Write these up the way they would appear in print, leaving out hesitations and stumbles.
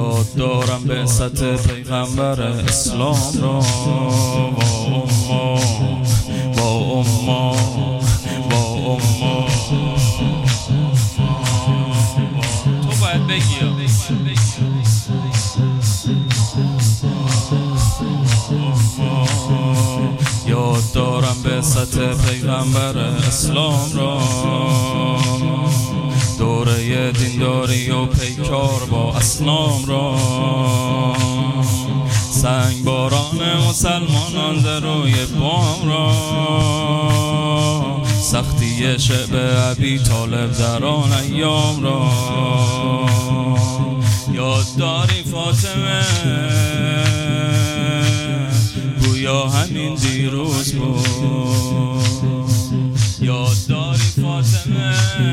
یاد دارم بعثت پیغمبر اسلام را. با اما تو باید بگی یاد دارم بعثت پیغمبر اسلام را. دوره دینداری و پیکار با اصنام را. سنگ باران مسلمانان در روی بام را. سختی شعب ابی طالب در آن ایام را. یاد داری فاطمه گویا همین دیروز بود. یاد داری فاطمه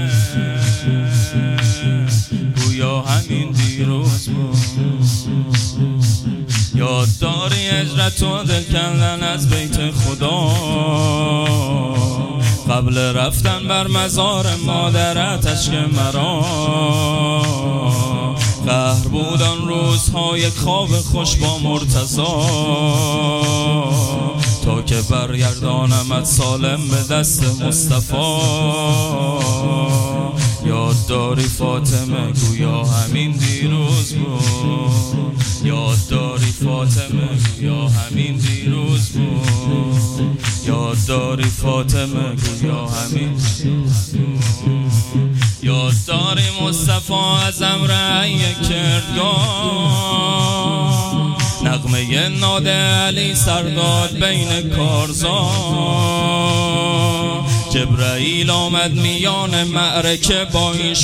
گویا همین دیروز بود. یاد داری هجرت و دل کندن از بیت خدا. قبل رفتن بر مزار مادرت اشک مرا. قهر بود آن روزها یک خواب خوش با مرتضی. تا که برگردانمت سالم به دست مصطفی. یاد داری فاطمه گویا همین دیروز بود. یاد داری فاطمه گویا همین دیروز بود. یاد داری فاطمه گویا همین دیروز بود. یاد داری مصطفی از امر یک کردگار. نغمه ناد علی سرداد بین کارزار. جبرائیل آمد میان معرکه با این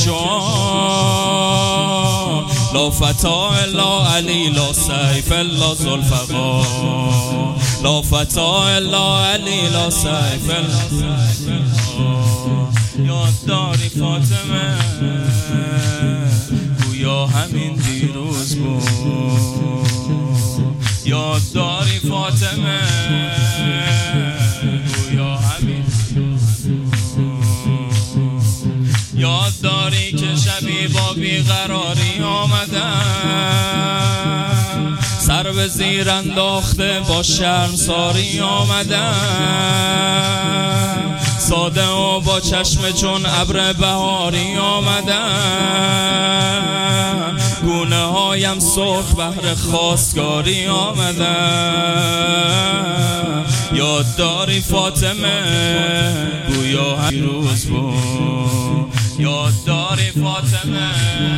شعار. لا فتا الا علی لا سیف الا ذوالفقار. لا فتا الا علی لا سیف الا ذوالفقار. یاد داری فاطمه گویا همین دیروز بود. یاد داری فاطمه گویا همین دیروز بود. یاد داری که شبی با بیقراری آمدن. سر به زیر انداخته با شرمساری آمدن. ساده و با چشم چون ابر بهاری آمدن. گونه هایم سرخ بهر خواستگاری آمدن. یاد داری فاطمه گویا همین روز بود. یاد داری فاطمه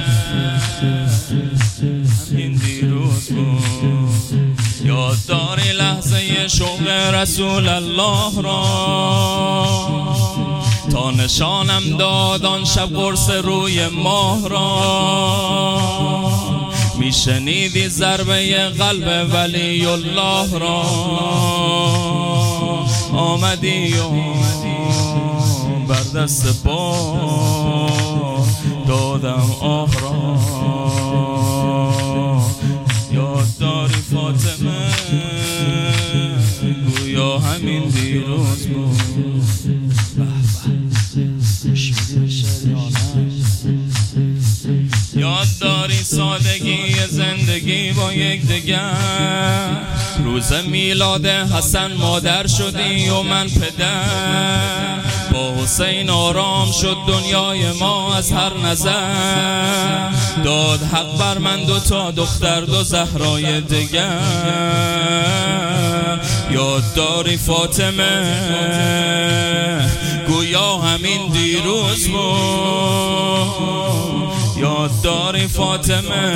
همین دیروز بود. یاد داری لحظه شوق رسول الله را. تا نشانم داد آن شب قرص روی ماه را. میشنیدی ضربه قلب ولی الله را. آمدی و بر دست پا دادم آه را. یاد داری فاطمه گویا همین دیروز بود. یاد داری سادگی زندگی با یک دگر. روز میلاد حسن مادر شدی و من پدر. با حسین آرام شد دنیای ما از هر نظر. داد حق بر من 2 تا دختر 2 زهرای دگر. یاد داری فاطمه گویا همین دیروز بود. یاد داری فاطمه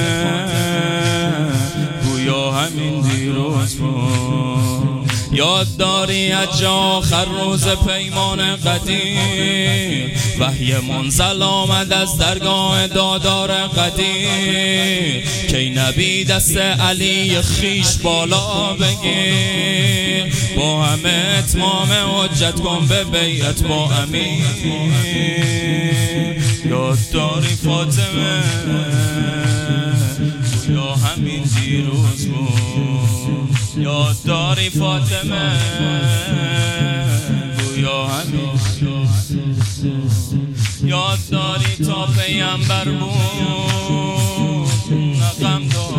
گویا همین دیروز بود. یاد داری از آخر روز پیمان قدیر. وحی منزل آمد از درگاه دادار قدیر. کی نبی دست علی خیش بالا بگیر. با همه اتمام حجت کن به بیعت با امیر. یاد داری فاطمه یا همین دیروز بود. یاد داری فاطمه گویا همین. یاد داری تا پیامبر بود، نه غم داری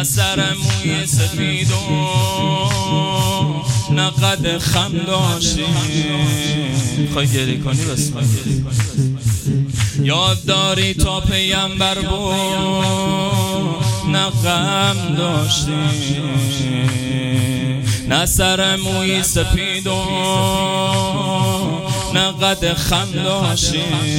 نه سر موی سفید و نه قد خم داشتی. خواهی گریه کنی بس یاد داری تا پیمبر بود نه غم داشتی. نه سر موی سپید و نه قد خم داشتی.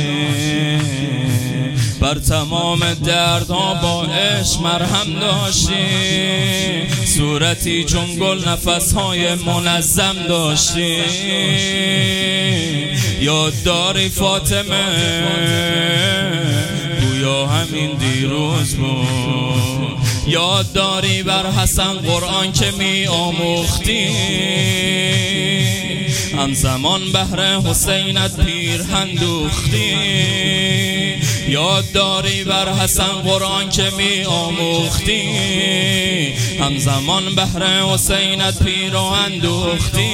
بر تمام دردها با عشق مرهم داشتی. صورتی چون گل نفسهای منظم داشتی. یاد داری فاطمه گویا همین دیروز بود. یاد داری بر حسن قرآن که می آموختی. همزمان بهر حسینت پیرهن دوختی. یاد داری بر حسن قرآن که می آموختی. همزمان بهر حسینت پیرهن دوختی.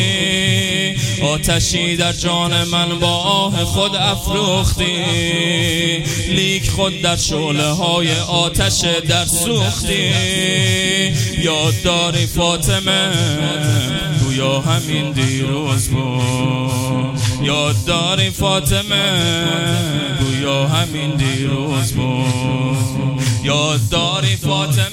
آتشی در جان من با آه خود افروختی. لیک خود در شعله های آتش در سوختی. یاد داری فاطمه گویا همین دیروز بود. یاد داری فاطمه گویا همین دیروز بود. یاد داری فاطمه